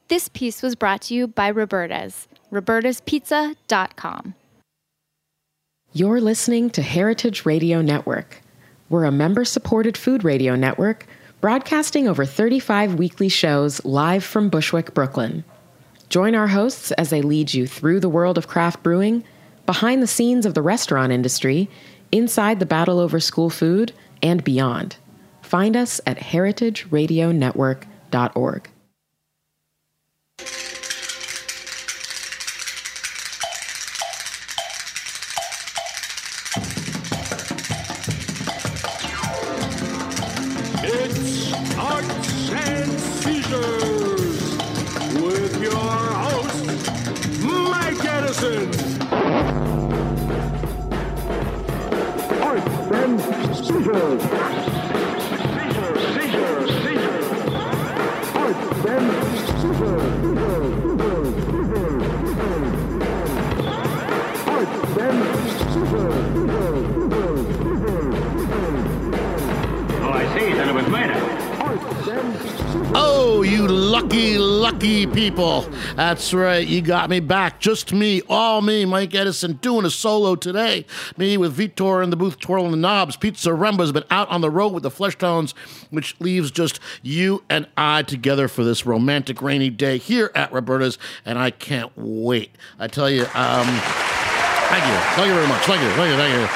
This piece was brought to you by Roberta's, robertaspizza.com. You're listening to Heritage Radio Network. We're a member-supported food radio network broadcasting over 35 weekly shows live from Bushwick, Brooklyn. Join our hosts as they lead you through the world of craft brewing, behind the scenes of the restaurant industry, inside the battle over school food, and beyond. Find us at heritageradionetwork.org. It's Arts and Seizures with your host, Mike Edison. Arts and Seizures. Arts and Seizures. Arts and Seizures. Oh, I see. Then it was later. Oh, you lucky, lucky people. That's right. You got me back. Just me. All me, Mike Edison, doing a solo today. Me with Vitor in the booth twirling the knobs. Pete Zaremba's been out on the road with the Flesh Tones, which leaves just you and I together for this romantic rainy day here at Roberta's, and I can't wait. I tell you, thank you. Thank you very much. Thank you.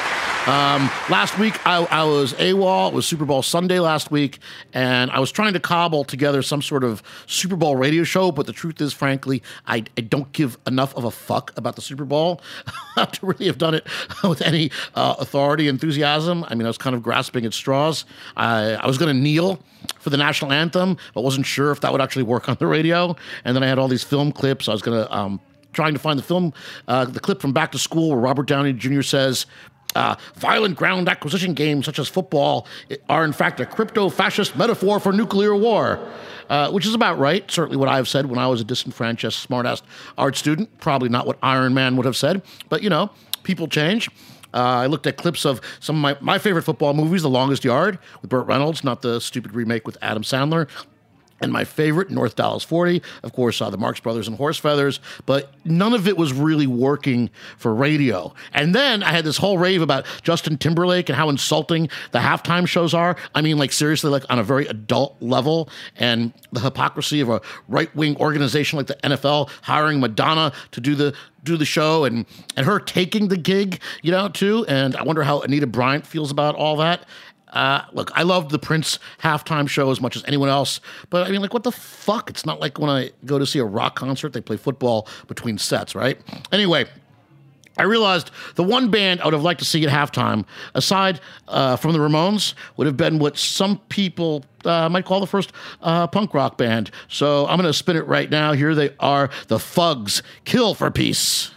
Last week, I was AWOL. It was Super Bowl Sunday last week, and I was trying to cobble together some sort of Super Bowl radio show, but the truth is, frankly, I don't give enough of a fuck about the Super Bowl to really have done it with any authority, enthusiasm. I mean, I was kind of grasping at straws. I was going to kneel for the national anthem, but wasn't sure if that would actually work on the radio, and then I had all these film clips. I was going to trying to find the film, the clip from Back to School where Robert Downey Jr. says, violent ground acquisition games such as football are in fact a crypto-fascist metaphor for nuclear war, which is about right. Certainly what I've said when I was a disenfranchised, smart-ass art student. Probably not what Iron Man would have said, but, you know, people change. I looked at clips of some of my favorite football movies, The Longest Yard with Burt Reynolds, not the stupid remake with Adam Sandler. And my favorite, North Dallas 40, of course, the Marx Brothers and Horse Feathers, but none of it was really working for radio. And then I had this whole rave about Justin Timberlake and how insulting the halftime shows are. I mean, like, seriously, like on a very adult level, and the hypocrisy of a right-wing organization like the NFL hiring Madonna to do the show, and her taking the gig, you know, too. And I wonder how Anita Bryant feels about all that. Look, I loved the Prince halftime show as much as anyone else, but I mean, like, what the fuck? It's not like when I go to see a rock concert, they play football between sets, right? Anyway, I realized the one band I would have liked to see at halftime, aside from the Ramones, would have been what some people might call the first punk rock band. So I'm going to spin it right now. Here they are, the Fugs, Kill for Peace.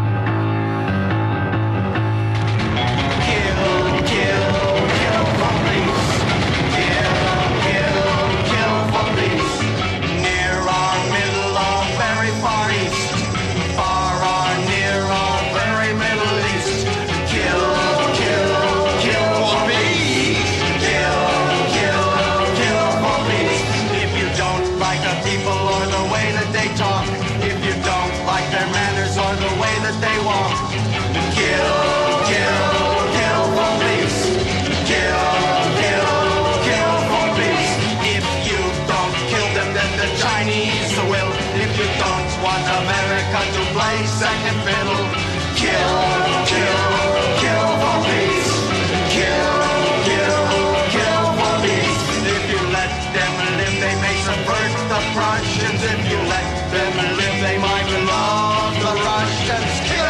Second fiddle, kill for peace, kill for peace. If you let them live, they may subvert the Prussians. If you let them live, they might love the Russians.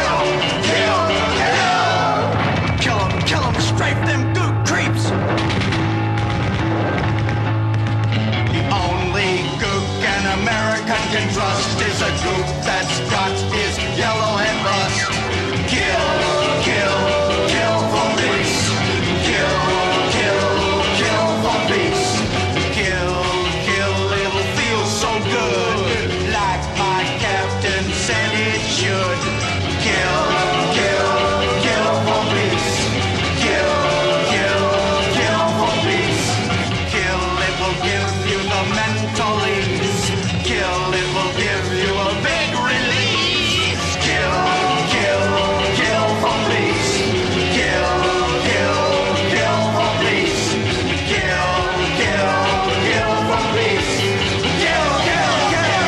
Kill them, strafe them, gook creeps. The only gook an American can trust is a gook that's got his yellow and rust. Kill for peace. Kill for peace. Kill, it'll feel so good, like my captain said it should. Kill for peace. Kill for peace. Kill, it will give you the mental ease. Kill, it will give you a big release. Kill, kill, kill for peace. Kill, kill, kill for peace. Kill, kill, kill for peace. Kill, kill, kill.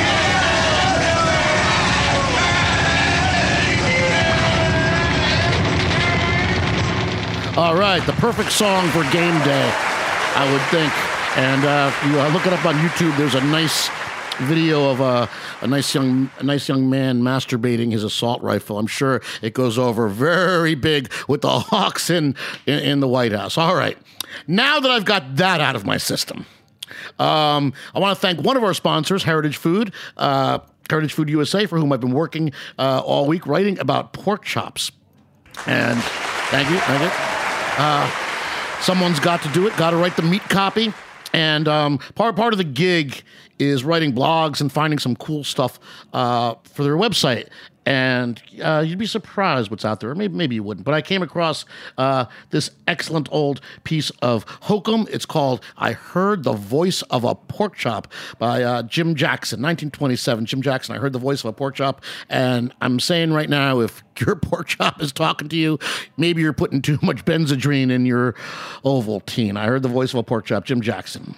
All right, the perfect song for game day, I would think. And you look it up on YouTube. There's a nice video of a nice young man masturbating his assault rifle. I'm sure it goes over very big with the hawks in the White House. All right, now that I've got that out of my system, I want to thank one of our sponsors, Heritage Food. Heritage Food USA, for whom I've been working all week writing about pork chops. And thank you. Someone's got to do it, got to write the meat copy. And part of the gig is writing blogs and finding some cool stuff for their website. And you'd be surprised what's out there. Or maybe you wouldn't. But I came across this excellent old piece of hokum. It's called I Heard the Voice of a Pork Chop by Jim Jackson, 1927. Jim Jackson, I heard the voice of a pork chop. And I'm saying right now, if your pork chop is talking to you, maybe you're putting too much Benzedrine in your Ovaltine. I heard the voice of a pork chop, Jim Jackson.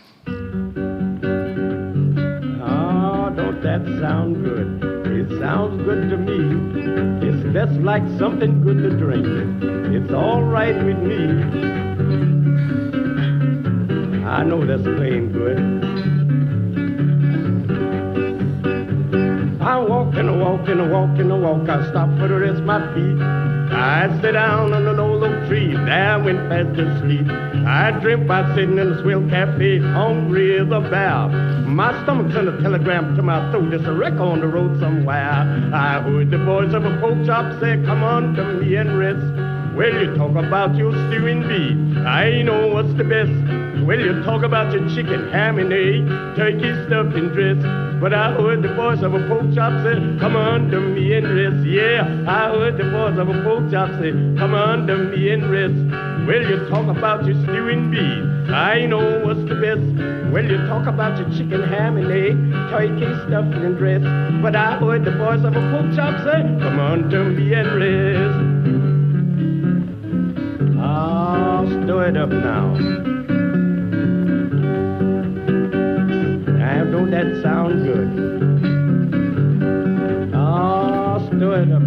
Oh, don't that sound good? It sounds good to me. It's just like something good to drink. It's all right with me. I know that's plain good. I walk and I walk and I walk and I walk. I stop for the rest of my feet. I sit down on an old oak tree. There I went fast to sleep. I dreamt by sitting in a swell cafe, hungry as a bear. My stomach sent a telegram to my throat. There's a wreck on the road somewhere. I heard the voice of a pork chop say, come on to me and rest. Well, you talk about your stew and beef. I know what's the best. Well, you talk about your chicken, ham and egg, turkey stuffed and dressed. But I heard the voice of a pork chop say, come on to me and rest. Yeah, I heard the voice of a pork chop say, come on to me and rest. Well, you talk about your stew and beef. I know what's the best. Well, you talk about your chicken, ham and egg, turkey stuffed and dressed. But I heard the voice of a pork chop say, come on to me and rest. Oh, stir it up now. Now, don't that sound good? Oh, stir it up.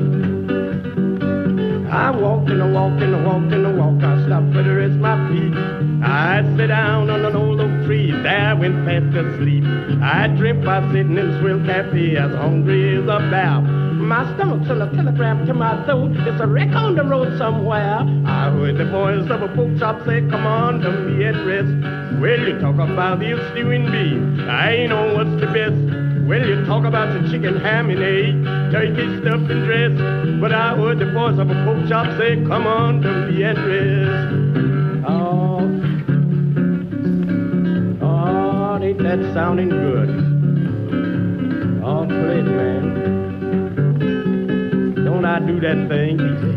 I walk and I walk and I walk and I walk. I stop for the rest of my feet. I sit down on an old oak tree. There I went fast to sleep. I dreamt by sitting in a swell cafe, as hungry as a bear. My stomach sent a telegram to my throat. There's a wreck on the road somewhere. I heard the voice of a pork chop say, come on to me and rest. Well, you talk about your stew and beef. I know what's the best. Well, you talk about your chicken, ham and egg, turkey stuffed and dressed. But I heard the voice of a pork chop say, come on to me and rest. Oh, ain't that sounding good? Oh, play it, man. Don't I do that thing?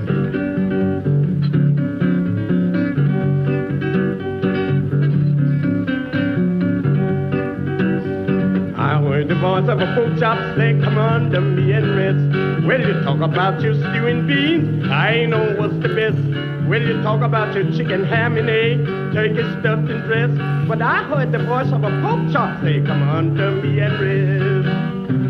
I heard the voice of a pork chop say, come on to me and rest. Well, you talk about your stew and beans. I know what's the best. Well, you talk about your chicken, ham and egg, turkey stuffed and dressed. But I heard the voice of a pork chop say, come on to me and rest.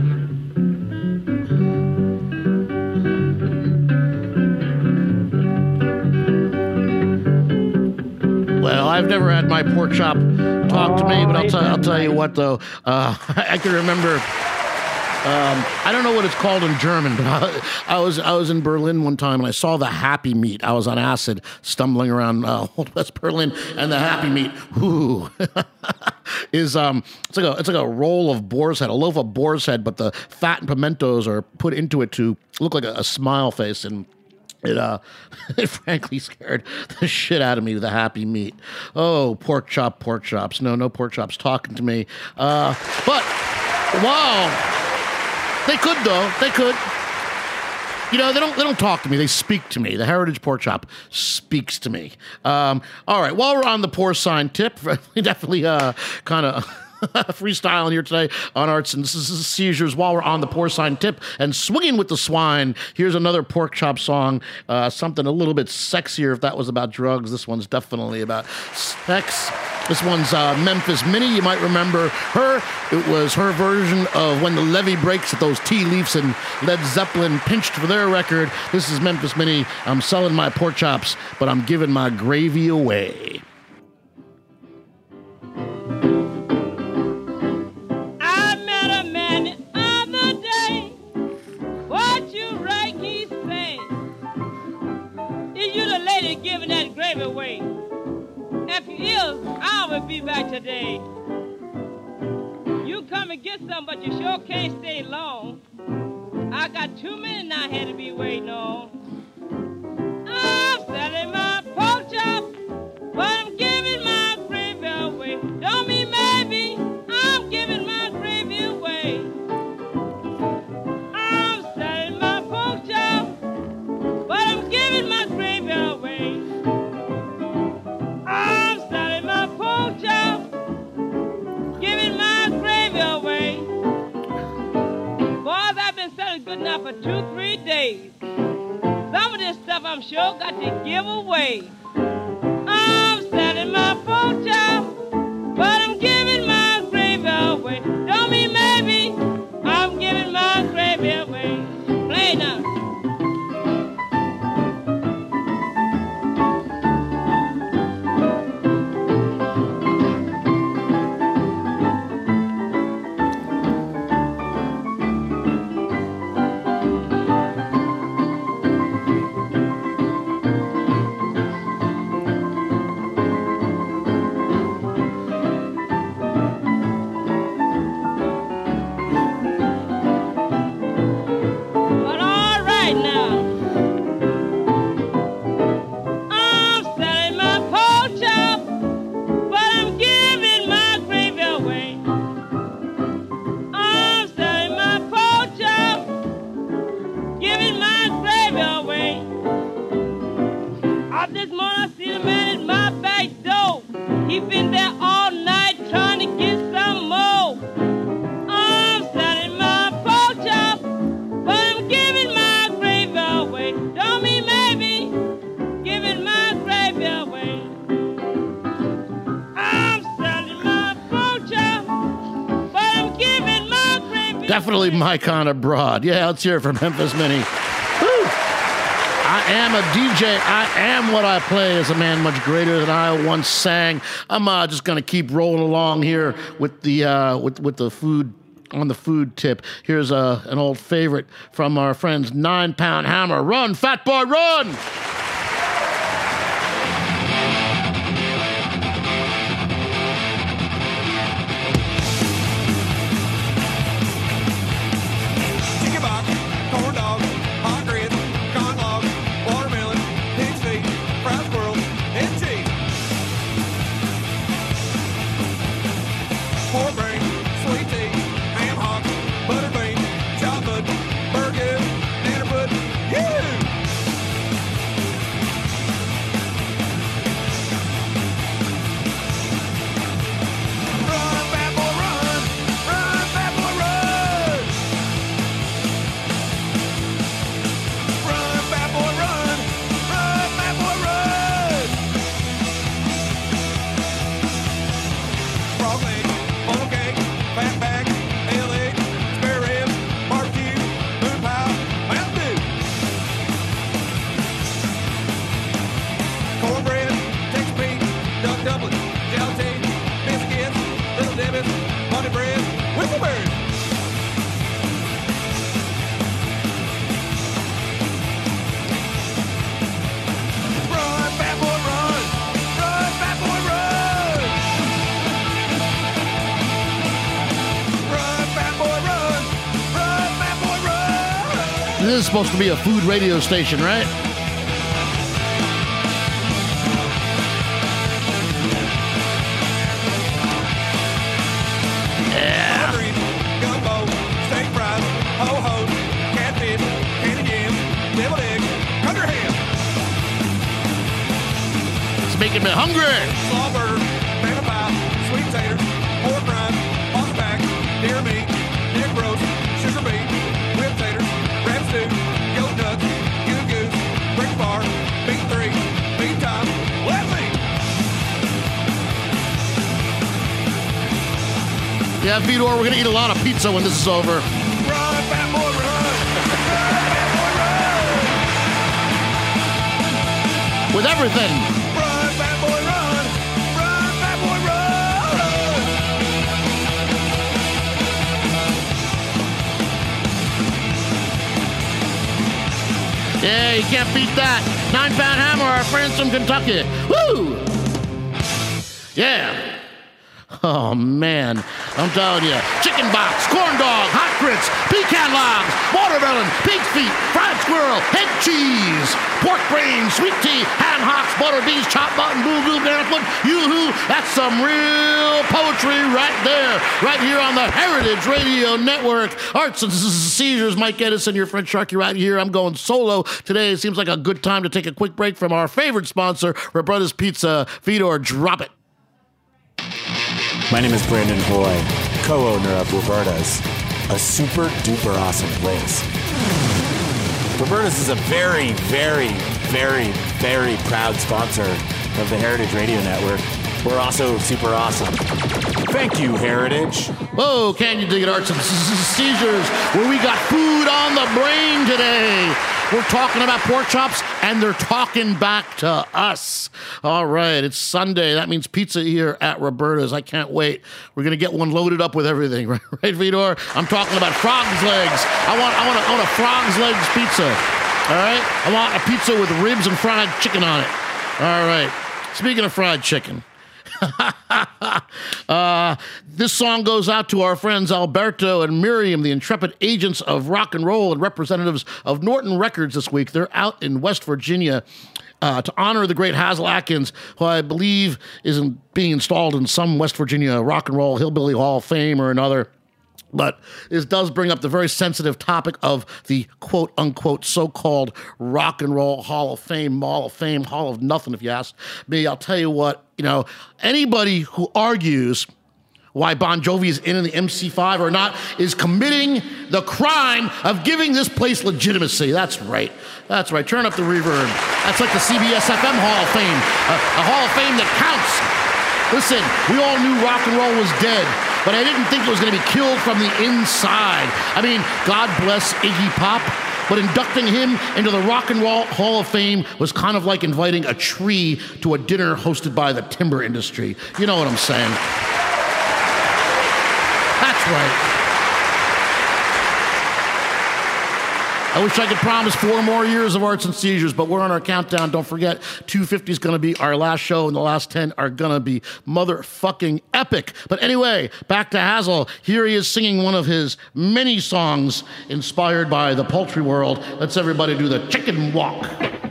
Well, I've never had my pork chop talk to me, but I'll tell you what, though. I can remember. I don't know what it's called in German, but I was in Berlin one time and I saw the Happy Meat. I was on acid, stumbling around Old West Berlin, and the Happy Meat, is it's like a roll of boar's head, a loaf of boar's head, but the fat and pimentos are put into it to look like a smile face, and it frankly scared the shit out of me, the Happy Meat. Oh, pork chops. No pork chops talking to me. But, wow. They could, though. They could. You know, they don't talk to me. They speak to me. The Heritage Pork Chop speaks to me. All right. While we're on the porcine tip, we definitely kind of freestyling here today on Arts and Seizures while we're on the porcine tip and swinging with the swine. Here's another pork chop song, something a little bit sexier if that was about drugs. This one's definitely about sex. This one's Memphis Minnie. You might remember her. It was her version of When the Levee Breaks that those Tea Leafs and Led Zeppelin pinched for their record. This is Memphis Minnie. I'm selling my pork chops, but I'm giving my gravy away. I met a man the other day. What you right, he said. Is you the lady giving that gravy away? If you is, I will be back today. You come and get some, but you sure can't stay long. I got 2 minutes I had to be waiting on. I'm selling my pork chop, but I'm giving my gravy away. Don't mean maybe, I'm giving my gravy away. I'm selling my pork chop, but I'm giving my gravy away. I'm selling my pork chop, giving my gravy away. Boys, I've been selling good enough for 2-3 days. Some of this stuff I'm sure got to give away. I'm selling my pork chop, but I'm giving my gravy away. Don't mean maybe, I'm giving my gravy away. Play now. But all right now, I'm selling my pork chop, but I'm giving my gravy away. I'm selling my pork chop, giving my gravy away. Up this morning, I see the man at my back door. He been there all night trying to get some more. I'm selling my pork chop, but I'm giving my gravy away. Don't mean maybe, giving my gravy away. I'm selling my pork chop, but I'm giving my gravy Definitely away. my kind of broad. Yeah, let's hear it from Memphis Minnie. Woo! I am a DJ. I am what I play, as a man much greater than I once sang. I'm just gonna keep rolling along here with the with the food on the food tip. Here's an old favorite from our friends 9 Pound Hammer. Run, fat boy, run! Chicken box, corn dog, hot grits, corn log, watermelon, pig's feet, fried squirrel, and cheese. Pork brain, sweet tea, ham hock, butter bean, chocolate, burger, nanner pudding. Run, fat boy, run! Run, fat boy, run! Run, fat boy, run! Run, fat boy, run! Frog leg, funnel cake, fat back, ale egg, spare rib, barbecue, moon pie, Mountain Dew. Cornbread, Texas Pete, duck dumpling, gelatine, biscuits, Little Debbie's, honey bread, whistleberries. Run, fat boy, run! Run, fat boy, run! Run, fat boy, run! Run, fat boy, run! This is supposed to be a food radio station, right? Yeah. Greens, gumbo, steak fries, ho-hos, catfish, candy yams, deviled egg, country ham, It's making me hungry. slaw burger, banana pie, sweet taters, pork rinds, Yeah, Fedor, we're going to eat a lot of pizza when this is over. Run, fat boy, run! Run, fat boy, run! With everything. Run, fat boy, run! Run, fat boy, run! Yeah, you can't beat that. 9-Pound Hammer, our friends from Kentucky. Woo! Yeah. Oh, man. I'm telling you. Chicken box, corn dog, hot grits, pecan logs, watermelon, pig's feet, fried squirrel, head cheese, pork brains, sweet tea, ham hocks, butter beans, chopped mutton, boo-boo, banana pudding. Yoo-hoo. That's some real poetry right there. Right here on the Heritage Radio Network. Arts and Seizures. Mike Edison, your friend Sharky right here. I'm going solo today. It seems like a good time to take a quick break from our favorite sponsor, Roberta's Pizza. Fedor, drop it. My name is Brandon Hoy, co-owner of Roberta's, a super duper awesome place. Roberta's is a very, very, very, very proud sponsor of the Heritage Radio Network. We're also super awesome. Thank you, Heritage. Whoa, can you dig it, Arts and Seizures, where we got food on the brain today. We're talking about pork chops, and they're talking back to us. All right, it's Sunday. That means pizza here at Roberta's. I can't wait. We're going to get one loaded up with everything, right, Fedor? I'm talking about frog's legs. I want a frog's legs pizza. All right? I want a pizza with ribs and fried chicken on it. All right. Speaking of fried chicken. This song goes out to our friends Alberto and Miriam, the intrepid agents of rock and roll and representatives of Norton Records this week. They're out in West Virginia to honor the great Hazel Atkins, who I believe is being installed in some West Virginia Rock and Roll Hillbilly Hall of Fame or another. But this does bring up the very sensitive topic of the quote-unquote so-called Rock and Roll Hall of Fame, Mall of Fame, Hall of Nothing, if you ask me. I'll tell you what, anybody who argues why Bon Jovi is in the MC5 or not is committing the crime of giving this place legitimacy. That's right. That's right. Turn up the reverb. That's like the CBS FM Hall of Fame, a Hall of Fame that counts. Listen, we all knew rock and roll was dead, but I didn't think it was going to be killed from the inside. I mean, God bless Iggy Pop, but inducting him into the Rock and Roll Hall of Fame was kind of like inviting a tree to a dinner hosted by the timber industry. You know what I'm saying? That's right. I wish I could promise 4 more years of Arts and Seizures, but we're on our countdown. Don't forget, 250 is going to be our last show, and the last 10 are going to be motherfucking epic. But anyway, back to Hazel. Here he is singing one of his many songs inspired by the poultry world. Let's everybody do the chicken walk.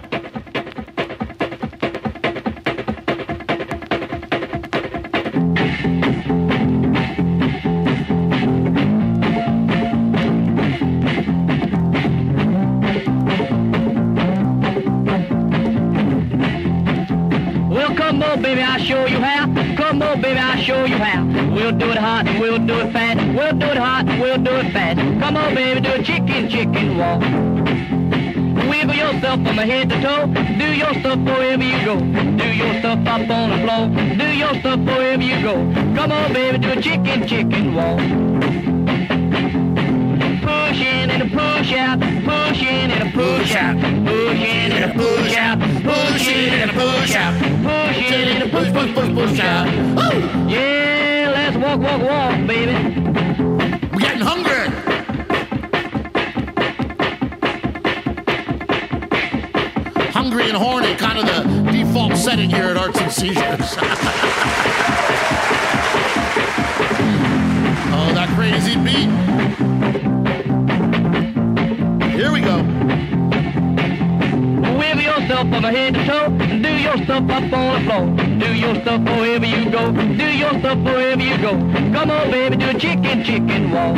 Baby, I'll show you how. Come on, baby, I'll show you how. We'll do it hot and we'll do it fast. We'll do it hot and we'll do it fast. Come on, baby, do a chicken walk. Wiggle yourself from head to toe. Do your stuff wherever you go. Do your stuff up on the floor. Do your stuff wherever you go. Come on, baby, do a chicken walk. Push in and a push out. Push in and a push out. Push in and a push out. Push in and a push out. Push in and a push out. Woo! Yeah, let's walk, baby. We're getting hungry. Hungry and horny, kind of the default setting here at Arts and Seizures. Oh, that crazy beat. Here we go. Wiggle yourself from head to toe. Do your stuff up on the floor. Do your stuff wherever you go. Do your stuff wherever you go. Come on, baby, do a chicken walk.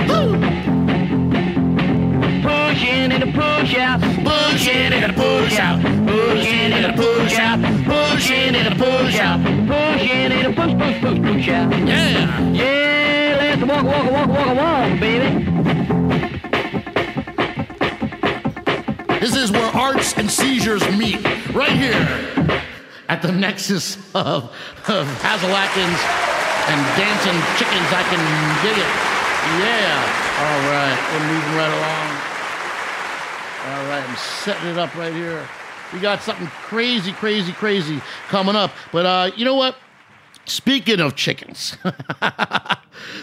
Push in and a push out. Push in and a push out. Push in and a push out. Push in and a push out. Push in and a push out. Yeah. Yeah, let's walk, baby. This is where Arts and Seizures meet, right here at the nexus of Hazel Atkins and dancing chickens. I can dig it. Yeah. All right. We're moving right along. All right. I'm setting it up right here. We got something crazy coming up. But you know what? Speaking of chickens, when I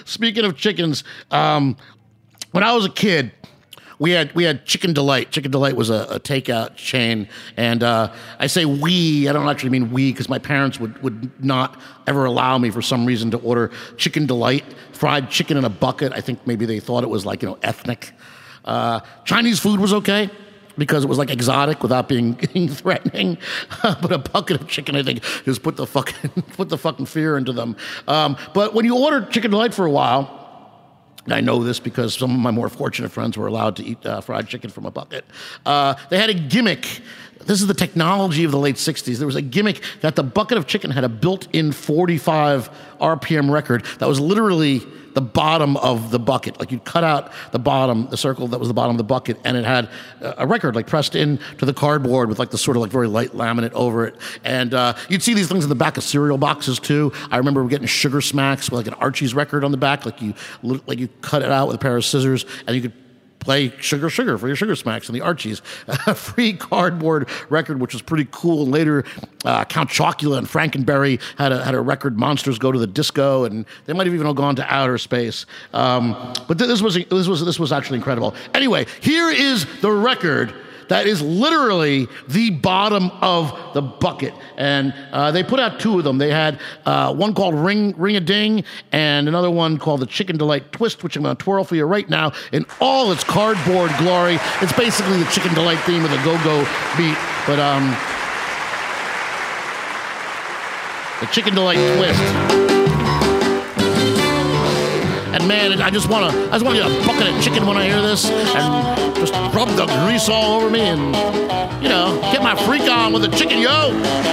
was a kid, we had Chicken Delight. Chicken Delight was a takeout chain, and I say we. I don't actually mean we because my parents would not ever allow me for some reason to order Chicken Delight, fried chicken in a bucket. I think maybe they thought it was like ethnic. Chinese food was okay, because it was like exotic without being threatening. But a bucket of chicken, I think, just put the fucking fear into them. But when you ordered Chicken Delight for a while, and I know this because some of my more fortunate friends were allowed to eat fried chicken from a bucket, they had a gimmick. This is the technology of the late 60s. There was a gimmick that the bucket of chicken had a built-in 45 RPM record that was literally the bottom of the bucket. Like you'd cut out the bottom, the circle that was the bottom of the bucket, and it had a record like pressed in to the cardboard with like the sort of like very light laminate over it. And you'd see these things in the back of cereal boxes too. I remember getting Sugar Smacks with like an Archie's record on the back. Like you cut it out with a pair of scissors, and you could play Sugar for your Sugar Smacks and the Archies. A free cardboard record, which was pretty cool. And later, Count Chocula and Frankenberry had a record, Monsters Go to the Disco, and they might have even gone to outer space. But this was actually incredible. Anyway, here is the record that is literally the bottom of the bucket. And they put out two of them. They had one called Ring-a-Ding and another one called the Chicken Delight Twist, which I'm going to twirl for you right now in all its cardboard glory. It's basically the Chicken Delight theme with a go-go beat. But the Chicken Delight Twist. And man, I just want to get a bucket of chicken when I hear this, and just rub the grease all over me, and get my freak on with the chicken, yo.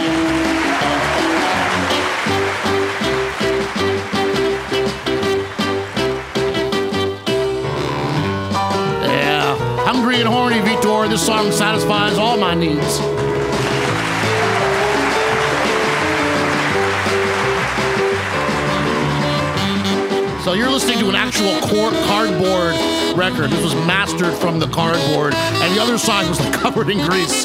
Yeah, hungry and horny, Vitor. This song satisfies all my needs. So you're listening to an actual cardboard record. This was mastered from the cardboard, and the other side was like covered in grease.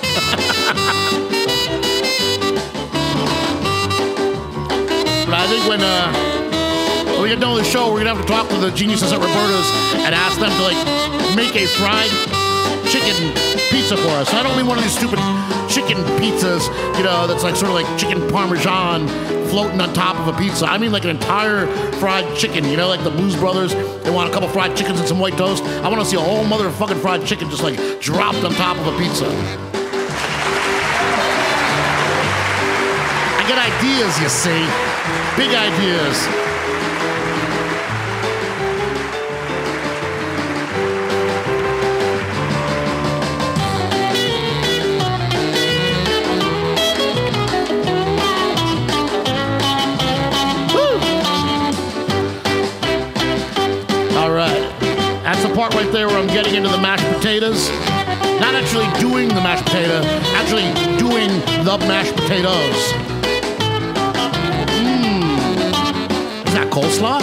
But I think when we get done with the show, we're gonna have to talk to the geniuses at Roberta's and ask them to like make a fried chicken pizza for us. I don't mean one of these stupid chicken pizzas, that's like sort of like chicken parmesan floating on top of a pizza. I mean like an entire fried chicken, like the Blues Brothers. They want a couple fried chickens and some white toast. I want to see a whole motherfucking fried chicken just like dropped on top of a pizza. I get ideas, you see. Big ideas. Part right there where I'm getting into the mashed potatoes. Not actually doing the mashed potato, actually doing the mashed potatoes. Is that coleslaw?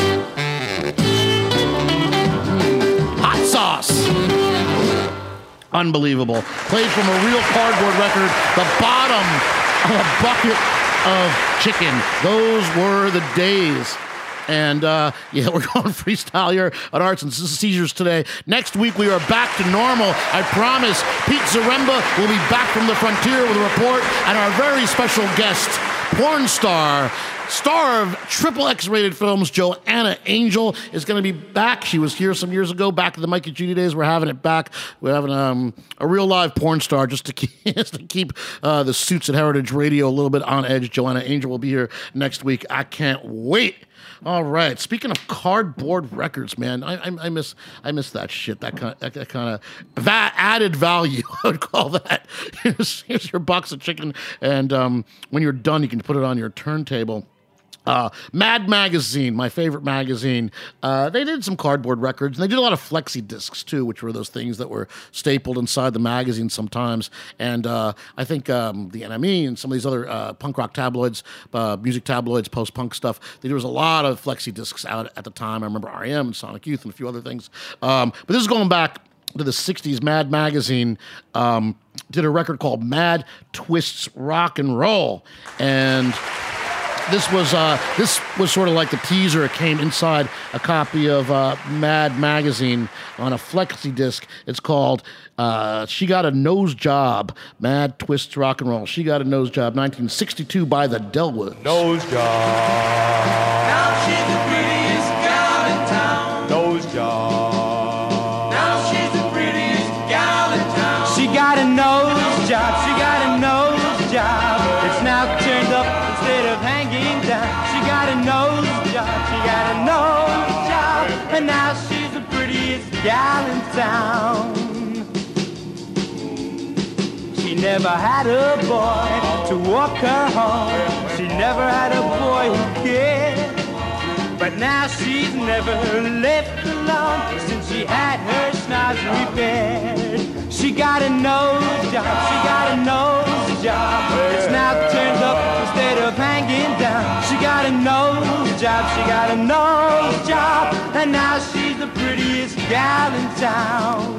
Hot sauce. Unbelievable. Played from a real cardboard record, the bottom of a bucket of chicken. Those were the days. And, we're going freestyle here on Arts and Seizures today. Next week, we are back to normal. I promise. Pete Zaremba will be back from the frontier with a report. And our very special guest, porn star of triple X-rated films, Joanna Angel, is going to be back. She was here some years ago, back in the Mike and Judy days. We're having it back. We're having a real live porn star just to keep the suits at Heritage Radio a little bit on edge. Joanna Angel will be here next week. I can't wait. All right. Speaking of cardboard records, man, I miss that shit. That kind of added value, I would call that. Here's your box of chicken, and when you're done, you can put it on your turntable. Mad Magazine, my favorite magazine, they did some cardboard records, and they did a lot of flexi discs too, which were those things that were stapled inside the magazine sometimes. And I think the NME and some of these other punk rock tabloids, music tabloids, post-punk stuff, there was a lot of flexi discs out at the time. I remember R.E.M. and Sonic Youth and a few other things. But this is going back to the 60s. Mad Magazine did a record called Mad Twists Rock and Roll. And this was sort of like the teaser. It came inside a copy of Mad Magazine on a flexi disc. It's called She Got a Nose Job, Mad Twists Rock and Roll. She Got a Nose Job, 1962 by the Delwoods. Nose job. Now she's the prettiest gal in town. Nose job. Now she's the prettiest gal in town. She got a nose job. She got a nose job. It's now turned up instead of hanging down. She got a nose job. She got a nose job. And now she's the prettiest gal in town. She never had a boy to walk her home. She never had a boy who cared. But now she's never left alone since she had her snobs repaired. She got a nose job. She got a nose job. It's now turned up instead of hanging down. She got a nose job. She got a nose job. And now she's the prettiest gal in town.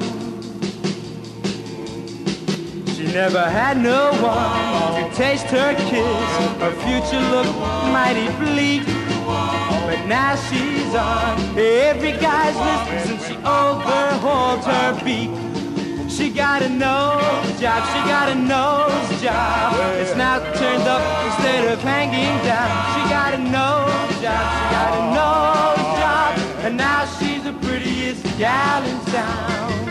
She never had no one to taste her kiss. Her future looked mighty bleak. But now she's on every guy's list since she overhauled her beak. She got a nose job, she got a nose job. It's now turned up instead of hanging down. She got a nose job, she got a nose job. And now she's the prettiest gal in town.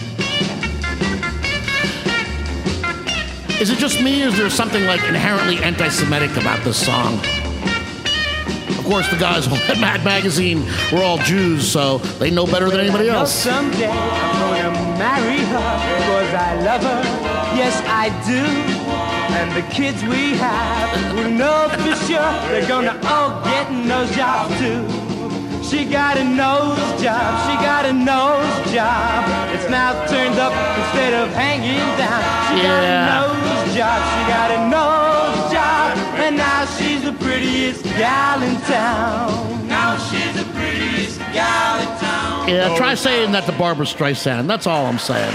Is it just me, or is there something like inherently anti-Semitic about this song? Of course, the guys at Mad Magazine were all Jews, so they know better than anybody else. Someday I'm gonna marry her because I love her. Yes, I do. And the kids we have will know for sure they're gonna all get nose jobs too. She got a nose job, she got a nose job. It's now turned up instead of hanging down. She got a nose job, she got a nose job. And now she's the prettiest gal in town. Now she's the prettiest gal in town. Yeah, try saying that to Barbara Streisand. That's all I'm saying.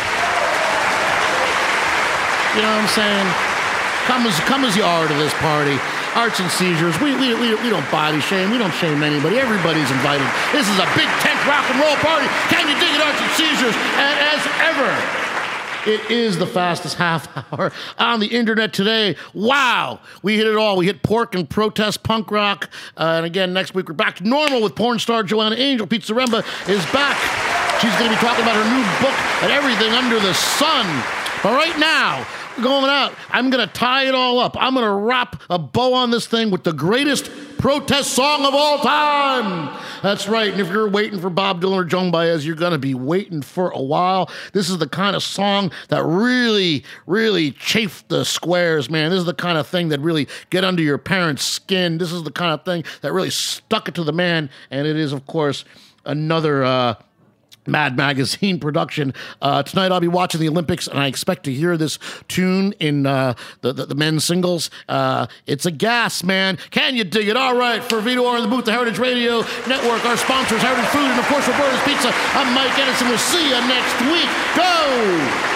You know what I'm saying? Come as you are to this party. Arts and Seizures. We don't body shame. We don't shame anybody. Everybody's invited. This is a big tent rock and roll party. Can you dig it, Arts and Seizures? And as ever, it is the fastest half hour on the internet today. Wow. We hit it all. We hit pork and protest punk rock. And again, next week we're back to normal with porn star Joanna Angel. Pete Zaremba is back. She's going to be talking about her new book and everything under the sun. But right now, going out, I'm going to tie it all up. I'm going to wrap a bow on this thing with the greatest protest song of all time. That's right. And if you're waiting for Bob Dylan or Joan Baez, you're going to be waiting for a while. This is the kind of song that really, really chafed the squares, man. This is the kind of thing that really get under your parents' skin. This is the kind of thing that really stuck it to the man. And it is, of course, another Mad Magazine production. Tonight I'll be watching the Olympics, and I expect to hear this tune in the men's singles. It's a gas, man. Can you dig it? All right, for Vito R in the booth, the Heritage Radio Network, our sponsors, Heritage Food, and of course, Roberta's Pizza. I'm Mike Edison. We'll see you next week. Go!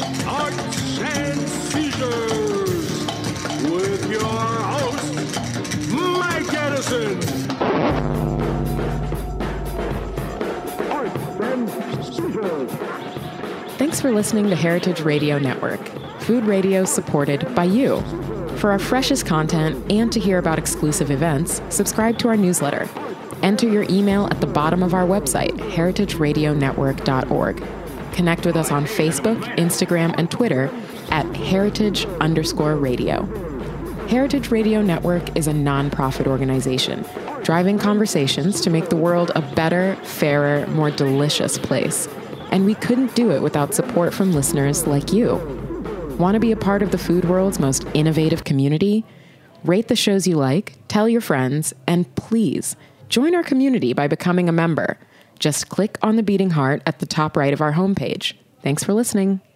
Arts and Seizures with your host, Mike Edison. Arts and Seizures. Thanks for listening to Heritage Radio Network, food radio supported by you. For our freshest content and to hear about exclusive events, subscribe to our newsletter. Enter your email at the bottom of our website, heritageradionetwork.org. Connect with us on Facebook, Instagram, and Twitter at heritage_radio. Heritage Radio Network is a nonprofit organization driving conversations to make the world a better, fairer, more delicious place. And we couldn't do it without support from listeners like you. Want to be a part of the food world's most innovative community? Rate the shows you like, tell your friends, and please join our community by becoming a member. Just click on the beating heart at the top right of our homepage. Thanks for listening.